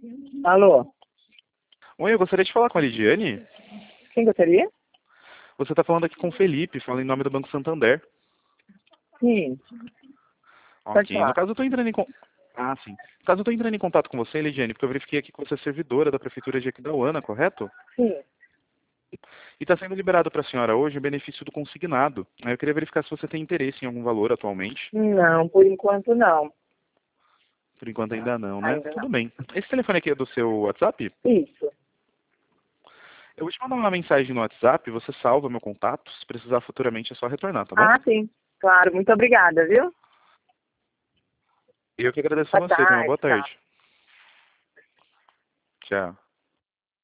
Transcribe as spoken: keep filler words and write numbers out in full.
Alô? Oi, eu gostaria de falar com a Lidiane. Quem gostaria? Você está falando aqui com o Felipe, falando em nome do Banco Santander. Sim, pode Ok, no falar. caso eu estou entrando em con- Ah, sim. No caso eu estou entrando em contato com você, Lidiane, porque eu verifiquei aqui que você é servidora da Prefeitura de Aquidauana, correto? Sim. E está sendo liberado para a senhora hoje o benefício do consignado. Aí eu queria verificar se você tem interesse em algum valor atualmente. Não, por enquanto não. Por enquanto ainda não, né? Ainda Tudo não. bem. Esse telefone aqui é do seu WhatsApp? Isso. Eu vou te mandar uma mensagem no WhatsApp, você salva meu contato. Se precisar futuramente é só retornar, tá bom? Ah, sim. Claro, muito obrigada, viu? Eu que agradeço a Boa você. Tenha uma boa tarde, tchau. tarde. Tchau.